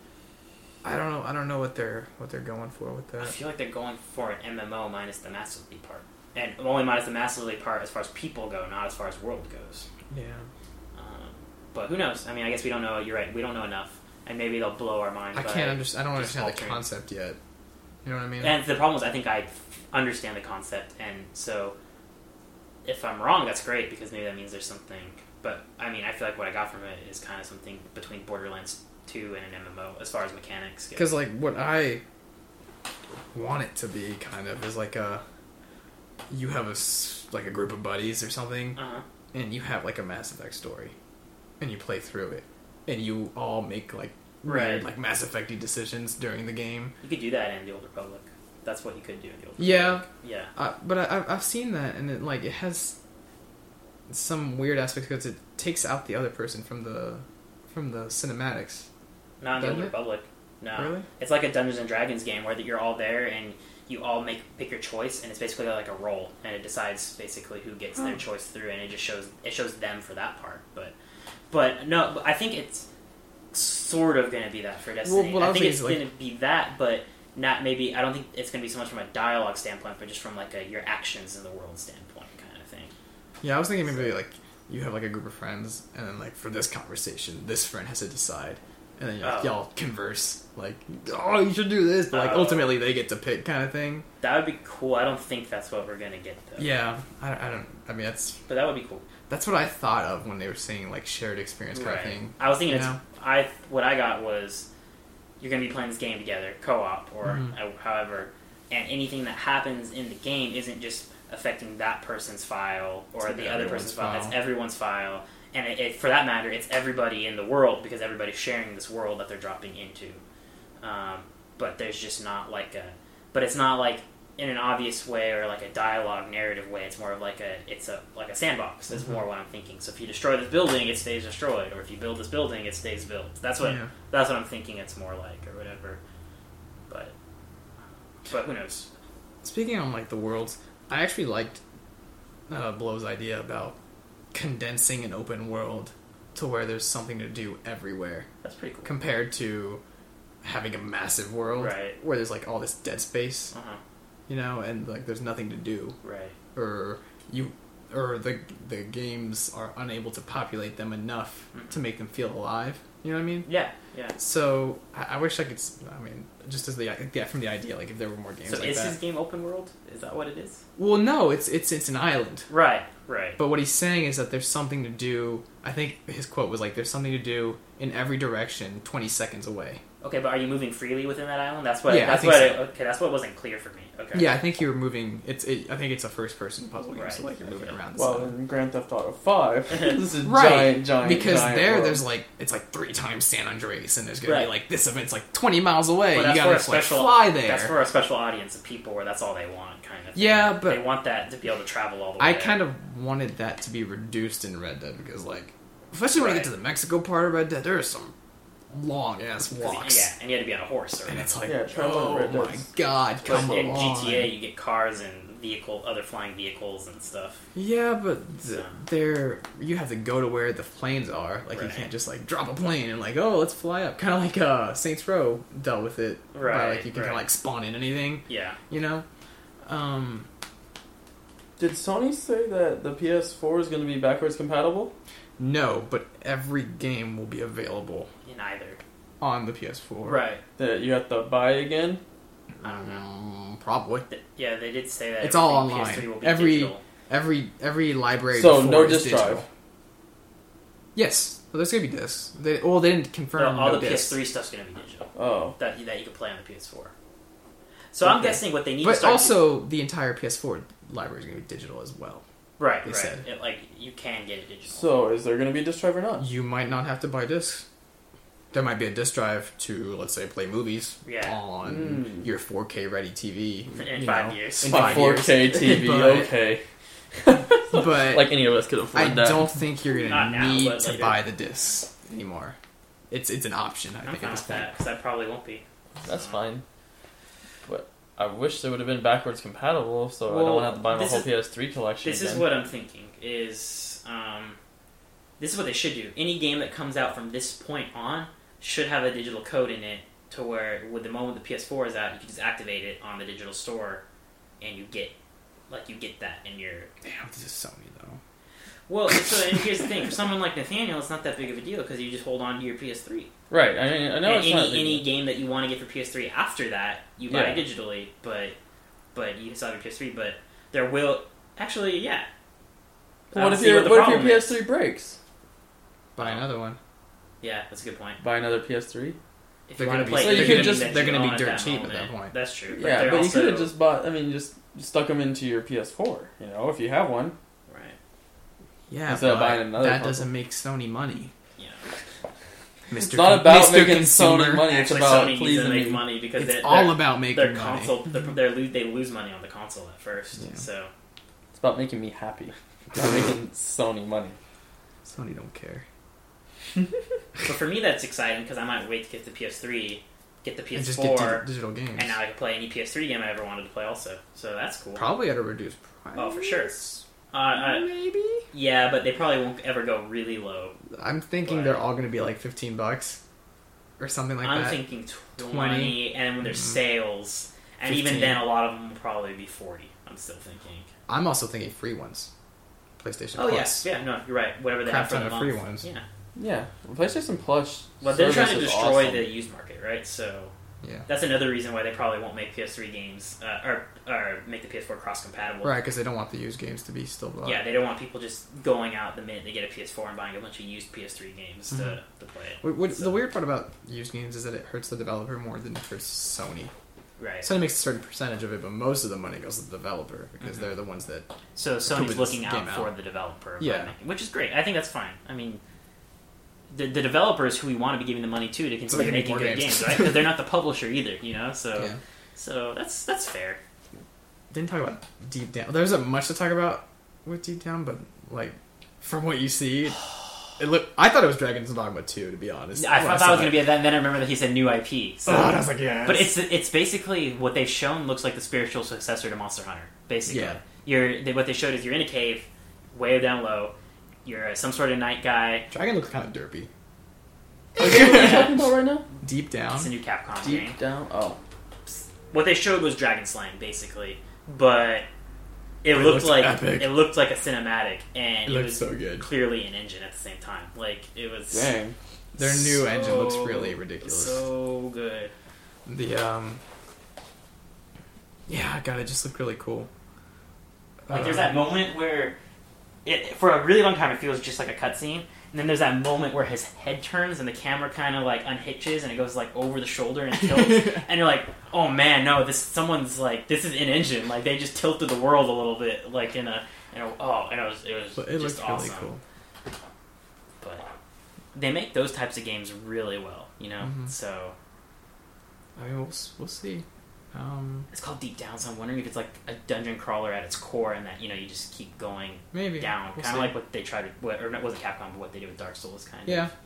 I don't know what they're going for with I that. feel like they're going for an MMO minus the Master League part, and only minus the Master League part as far as people go, not as far as world goes. Yeah. But who knows? I mean, I guess we don't know. You're right. We don't know enough, and maybe they'll blow our mind. I by can't understand. I don't just understand the altering. concept yet. You know what I mean? And the problem is, I think I understand the concept, and so if I'm wrong, that's great because maybe that means there's something. But I mean, I feel like what I got from it is kind of something between Borderlands 2 and an MMO as far as mechanics go. Because like what I want it to be kind of is like you have like a group of buddies or something, Uh-huh. and you have like a Mass Effect story, and you play through it, and you all make like Right. weird, like Mass Effect-y decisions during the game. You could do that in the Old Republic. That's what you could do in the Old Yeah. Republic. Yeah. But I've seen that, and it has some weird aspects because it takes out the other person from the cinematics. Not in the Old Doesn't it? Republic. No. Really? It's like a Dungeons and Dragons game where you're all there and you all pick your choice, and it's basically like a roll, and it decides basically who gets their choice through, and it just shows them for that part. But no, I think it's sort of going to be that for Destiny. Well, I think it's like- going to be that, but not maybe. I don't think it's going to be so much from a dialogue standpoint, but just from like your actions in the world standpoint, kind of thing. Yeah, I was thinking maybe like you have like a group of friends, and then like for this conversation, this friend has to decide, and then Oh. y'all converse like, oh, you should do this, but like Oh. ultimately they get to pick kind of thing. That would be cool. I don't think that's what we're going to get though. Yeah, I don't. I mean, But that would be cool. that's what I thought of when they were saying like shared experience kind of thing. I was thinking you know? what I got was you're going to be playing this game together, co-op or Mhm. however, and anything that happens in the game isn't just affecting that person's file or It's the other everyone's person's file. It's file. everyone's file, and for that matter, it's everybody in the world because everybody's sharing this world that they're dropping into. But there's just not like it's not like in an obvious way or like a dialogue narrative way. It's more of like a sandbox. Is more what I'm thinking. So if you destroy this building, it stays destroyed, or if you build this building, it stays built. That's what Yeah. I'm thinking. It's more like or whatever. But But who knows? Speaking on like the worlds, I actually liked Blow's idea about condensing an open world to where there's something to do everywhere, That's pretty cool. compared to having a massive world Right. where there's like all this dead space, Uh huh. you know, and like there's nothing to do, Right. or the games are unable to populate them enough to make them feel alive. You know what I mean? Yeah. Yeah. So I wish I could. I mean, just as from the idea, like if there were more games So like is that. his game open world? Is that what it is? Well, no, it's an island. Right. Right. But what he's saying is that there's something to do. I think his quote was like, "There's something to do in every direction, 20 seconds away." Okay, but are you moving freely within that island? That's what. Yeah, I that's think what. so. Okay, that's what wasn't clear for me. Okay. Yeah, I think you're moving. I think it's a first-person puzzle game, so Right, like you're moving okay. around. The Well, side. in Grand Theft Auto 5, this is Right, giant, because giant there, world. there's like it's like 3 times San Andreas, and there's gonna be Right. like this event's like 20 miles away. Well, You that's gotta for a just, like, special. fly there. That's for a special audience of people where that's all they want, kind of. Thing. Yeah, but- they want that to be able to travel all the way. I kind of wanted that to be reduced in Red Dead because, like, especially when you Right. get to the Mexico part of Red Dead, there are some long ass walks. Yeah, and you had to be on a horse. Or And it's like, Yeah, travel in Red oh Dead. my god, But come in on. GTA, you get cars and other flying vehicles and stuff. Yeah, but So- you have to go to where the planes are. Like, you Right. can't just, like, drop a plane and, like, oh, let's fly up. Kind of like Saints Row dealt with it. By, Right, like, you can kind of, right. like, spawn in anything, Yeah. you know? Did Sony say that the PS4 is going to be backwards compatible? No, but every game will be available In either. on the PS4. Right. That you have to buy again? I don't know. Probably. Yeah, they did say that. It's all everything online. PS3 will be Every- digital. Every library So, before no is disc digital. drive. Yes, well, there's gonna be discs. They didn't confirm all no the discs. PS3 stuff's going to be digital. Oh. That you can play on the PS4. So I'm Okay. guessing what they need to But start also, the entire PS4 library is gonna be digital as well. right, they right. said. Like you can get it digital. So, is there going to be a disc drive or not? You might not have to buy discs. There might be a disc drive to, let's say, play movies Yeah. on Mm. your 4K ready TV In you 5 know, years. in My 5 4K years. TV, But- okay. But Like any of us could afford I that. don't think you're Not gonna now, need but to later. buy the discs anymore. It's an option, I I'm think, fine at this with point. that because I probably won't be. That's fine. But I wish they would have been backwards compatible, so I Well, don't want to have to buy my this whole is- PS3 collection This again. is what I'm thinking. This is what they should do. Any game that comes out from this point on should have a digital code in it, to where with the moment the PS4 is out, you can just activate it on the digital store, and you get that in your. Damn, this is Sony though. Well, so and here's the thing: for someone like Nathaniel, it's not that big of a deal because you just hold on to your PS3. Right, I mean, I know And it's not... any game that you want to get for PS3 after that, you buy Yeah. digitally, but you still have your PS3. But there will actually, yeah. I What don't if see your the what if problem your is. PS3 breaks? Buy another one. Yeah, that's a good point. Buy another PS3? If They're you want gonna to be- play, so you anything could just- that they're you gonna be own dirt that cheap at moment, that point. That's true. Yeah, they're but you also- could have just bought... I mean, just stuck them into your PS4, you know, if you have one. right. Yeah, Instead of but buying another that console. doesn't make Sony money. Yeah. Mr. It's not about Mr. making Consumer. Sony money, it's Actually, about Sony needs to pleasing make me. money because It's they're, all about making their money. console. They lose money on the console at first. Yeah. So It's about making me happy. It's about making Sony money. Sony don't care. but for me, that's exciting because I might wait to get the PS3, get the And just get PS4, digital games. and now I can play any PS3 game I ever wanted to play. Also, so that's cool. Probably at a reduced price. Oh, for sure. Maybe. Yeah, but they probably won't ever go really low. I'm thinking But- they're all going to be like $15 or something like I'm that. thinking 20, 20. and when there's Mhm. sales, and 15. even then, a lot of them will probably be 40. I'm still thinking. I'm also thinking free ones. PlayStation Oh Plus. yeah, no, you're right. Whatever they Crap have for ton the of month. free ones. Yeah. Yeah, PlayStation Plus. Well, they're trying to service is destroy awesome. the used market, right? So Yeah. that's another reason why they probably won't make PS3 games or make the PS4 cross compatible. Right, because they don't want the used games to be still bought. Yeah, they don't want people just going out the minute they get a PS4 and buying a bunch of used PS3 games to play it. So- The weird part about used games is that it hurts the developer more than it hurts Sony. Right. Sony makes a certain percentage of it, but most of the money goes to the developer because Mhm. they're the ones that. So put Sony's this looking game out out. for the developer, Yeah. which is great. I think that's fine. I mean, the developers who we want to be giving the money to So they continue can make making more good games. games, right? Because they're not the publisher either, you know. So Yeah. so that's fair. Didn't talk about Deep Down. There isn't much to talk about with Deep Down, but like from what you see, I thought it was Dragon's Dogma 2, to be honest. I when thought it was saw going to be that, and then I remember that he said new IP. So. Oh, and I was like, yeah. But it's basically what they've shown looks like the spiritual successor to Monster Hunter. Basically, what they showed is you're in a cave, way down low. You're some sort of night guy. Dragon looks kind of derpy. What are you talking about right now? Deep down. It's a new Capcom game. Deep down. Oh, What they showed was dragon slaying, basically, but it It looked looks like epic. it looked like a cinematic, and It it looks was so good. clearly an engine at the same time. Like it was dang. Their new engine looks really ridiculous. so good. The yeah, God, it just looked really cool. Like there's that moment where for a really long time it feels just like a cutscene, and then there's that moment where his head turns and the camera kind of like unhitches and it goes like over the shoulder and tilts, and you're like, oh man, no, this is an engine. Like they just tilted the world a little bit, like and it was It just looked awesome. really cool. But they make those types of games really well, you know. Mhm. So I mean, we'll see. it's called Deep Down, so I'm wondering if it's like a dungeon crawler at its core, and that you just keep going Maybe down, We'll kind see. of like what they tried to, or it wasn't Capcom, but what they did with Dark Souls, kind of. Yeah.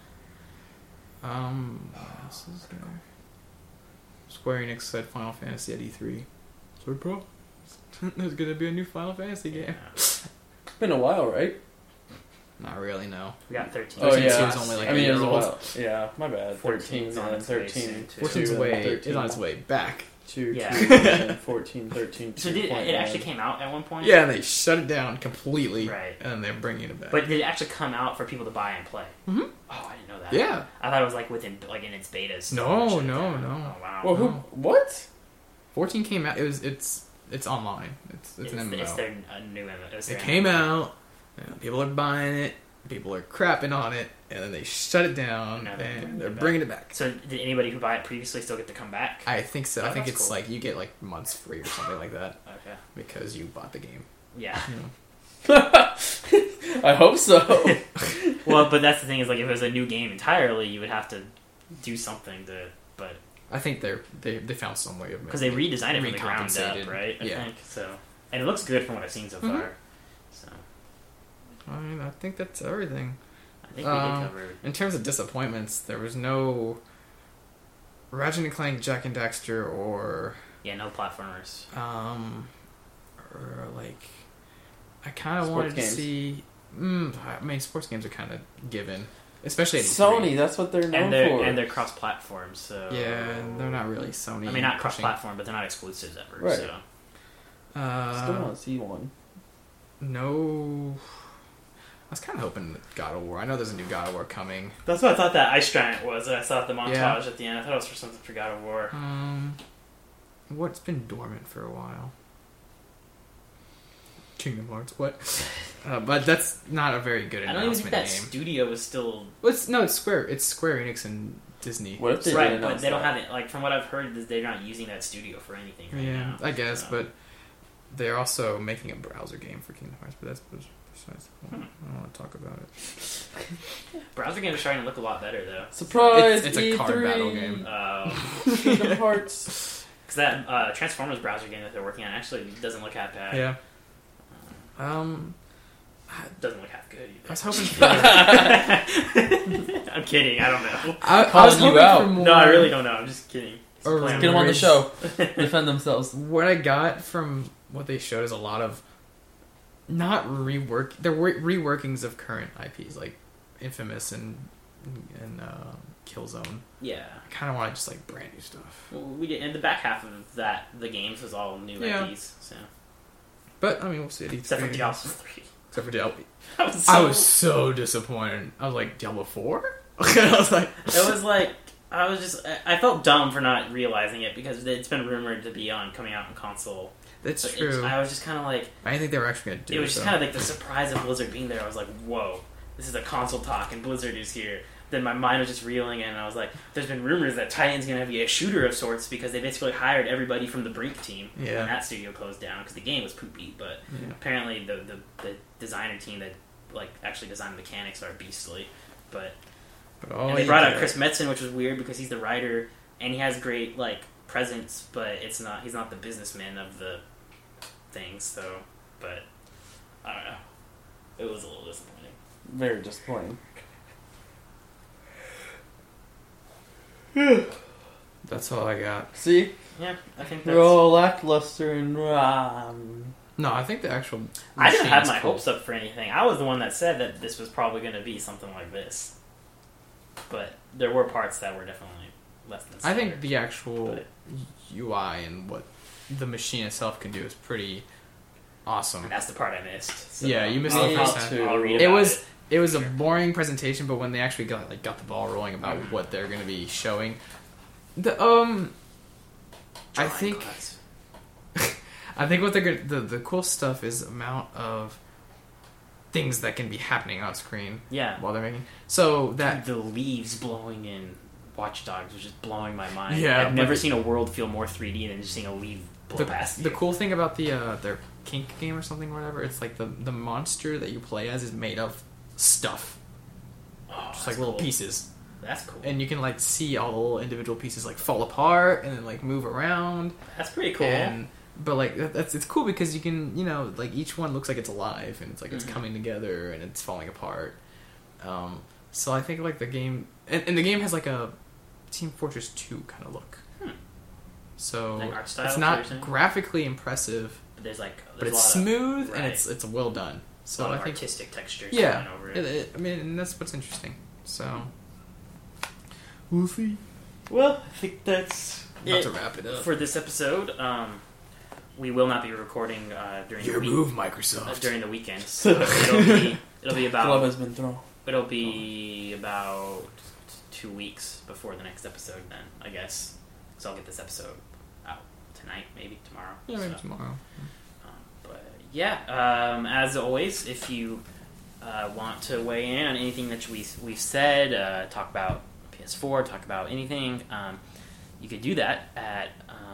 What else is there? Square Enix said Final Fantasy at E3. So, bro, there's gonna be a new Final Fantasy game. Yeah. It's been a while, right? Not really, no. We got 13. Oh, 13 yeah. is only like I a mean, it year was a old. while. Yeah, my bad. 13 's on and its way 13. soon, too. 14's two, way. 13. It's on its way back. 2, Yeah. 2, and 14, 13. So did it actually came out at one point? Yeah, and they shut it down completely. Right. And they're bringing it back. But did it actually come out for people to buy and play? Mhm. Oh, I didn't know that. Yeah. I thought it was like in its betas. No, Shut it no, down. no. Oh, wow. Well, who? No. What? 14 came out. It's online. It's an MMO. It's their new MMO. It's their It came MMO. out. And people are buying it. People are crapping on it, and then they shut it down, Now they're and bringing they're it bringing it back. So did anybody who bought it previously still get to come back? I think so. Oh, I think that's it's cool. like you get like months free or something like that Okay. because you bought the game. Yeah. You know? I hope so. Well, but that's the thing is like if it was a new game entirely, you would have to do something to. But I think they found some way of because they making redesigned it from the ground recompensated. up, right? I Yeah. think so. And it looks good from what I've seen so Mhm. far. So I mean, I think that's everything. I think we did cover. In terms of disappointments, there was no Ratchet and Clank, Jack and Daxter, or Yeah, no platformers. or like I kind of Sports wanted games. to see. I mean, sports games are kind of given, especially at Sony, E3. that's what they're known for. And they're cross-platform, so Yeah, and they're not really Sony. I mean, not pushing. cross-platform, but they're not exclusives ever. Right. So Still want to see one. No. I was kind of hoping that God of War. I know there's a new God of War coming. that's what I thought that Ice Giant was. I saw the montage Yeah. at the end. I thought it was for something for God of War. What's been dormant for a while? Kingdom Hearts. What? But that's not a very good I don't even announcement think that name. studio is still Well, it's Square. It's Square Enix and Disney. What if they right, did but announce they don't that? have it. Like from what I've heard, is they're not using that studio for anything. Right Yeah, now, I guess, so. but they're also making a browser game for Kingdom Hearts. But that's besides the point. I don't want to talk about it. browser games are starting to look a lot better though. Surprise! It's a E3. card battle game. Kingdom Hearts. Because that Transformers browser game that they're working on actually doesn't look half bad. Yeah. Doesn't look half good I was either. hoping for. I'm kidding. I don't know. I Calling was you hoping out. for more. No, I really don't know. I'm just kidding. Just Or playing Get them on the Words. show. Defend themselves. What I got from what they showed is a lot of not rework. They're reworkings of current IPs like Infamous and Killzone. Yeah. I kind of want just like brand new stuff. Well, we did, and the back half of the games was all new Yeah. IPs. So But I mean, we'll see. except for Diablo 3. Except for Diablo. I I was so disappointed. I was like, Diablo 4? I was like, It was like I felt dumb for not realizing it because it's been rumored to be coming out on console. that's But true. I was just kind of like I didn't think they were actually going to do it. it was just though. kind of like the surprise of Blizzard being there. I was like, whoa, this is a console talk and Blizzard is here. Then my mind was just reeling, and I was like, there's been rumors that Titan's going to be a shooter of sorts because they basically hired everybody from the Break team Yeah. when that studio closed down because the game was poopy. But Yeah. apparently the designer team that like actually designed the mechanics are beastly. But But all and they you brought out get- Chris Metzen, which was weird because he's the writer and he has great like presence, but he's not the businessman of the things. So, but I don't know. It was a little disappointing. Very disappointing. That's all I got. See, Yeah, I think we're that's... all lackluster and No, I think the actual. I didn't have machine's my cool. hopes up for anything. I was the one that said that this was probably going to be something like this. But there were parts that were definitely less than I stellar. think the actual But- UI and what the machine itself can do is pretty awesome. That's the part I missed. So Yeah, you missed the I'll, first I'll, two. I'll read It about was it was Sure. a boring presentation, but when they actually got the ball rolling about what they're going to be showing, the I Drawing think class. I think what they're gonna, the cool stuff is the amount of things that can be happening on screen Yeah. while they're making. So that The leaves blowing in Watch Dogs was just blowing my mind. Yeah, I've never but- seen a world feel more 3D than just seeing a leaf blow past the you. cool thing about the their kink game or something or whatever, it's like the monster that you play as is made of stuff, Oh, just that's like little cool. pieces, That's cool. and you can like see all the little individual pieces like fall apart and then like move around. That's pretty cool. And, but like it's cool because you can like each one looks like it's alive and it's like it's Mhm. coming together and it's falling apart. So I think like the game and the game has like a Team Fortress 2 kind of look. So Like art style, it's is what you're not saying? graphically impressive, But there's like, but there's it's a lot smooth and right. it's well done. of, So lot I of think artistic textures yeah, going over it. I mean and that's what's interesting. So we'll see. Well, I think that's About it to wrap it up. for this episode. We will not be recording during Your the week, move, Microsoft. during the weekend. So it'll be glove about has been thrown. it'll be about 2 weeks before the next episode. Then I guess, so I'll get this episode out tonight, maybe tomorrow. Yeah, maybe So, tomorrow. but yeah, as always, if you want to weigh in on anything that we've said, talk about PS4, talk about anything, you could do that at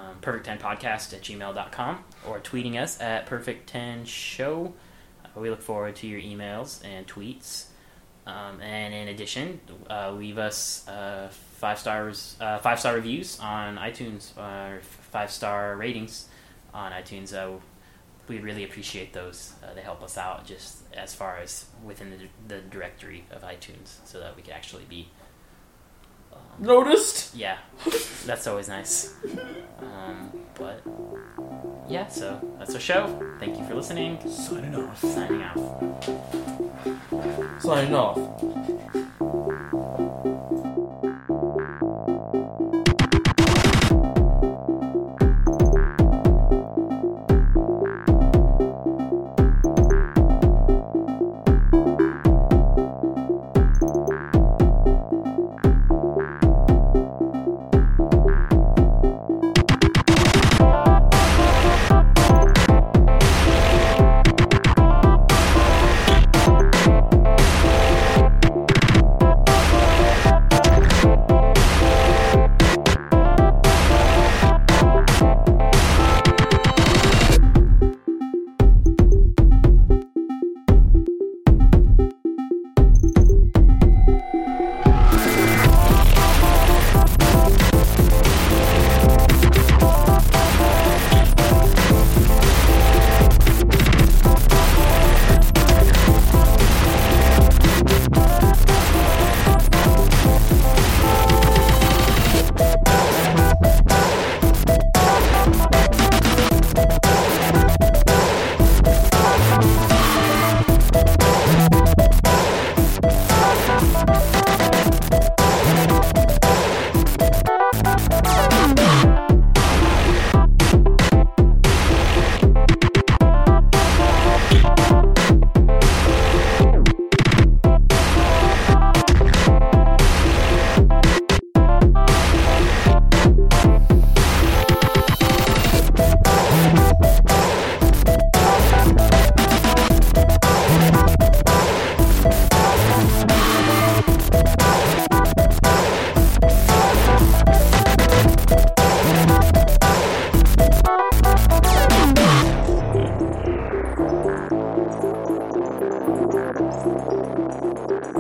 perfect10podcast@gmail.com or tweeting us at perfect10show. We look forward to your emails and tweets. And in addition, leave us 5-star reviews on iTunes, or 5-star ratings on iTunes. We really appreciate those. They help us out just as far as within the directory of iTunes, so that we can actually be Noticed? yeah, that's always nice. But yeah, so that's our show. Thank you for listening. Signing off. Signing out. Signing off.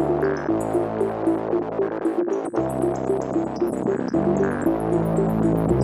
Thank you.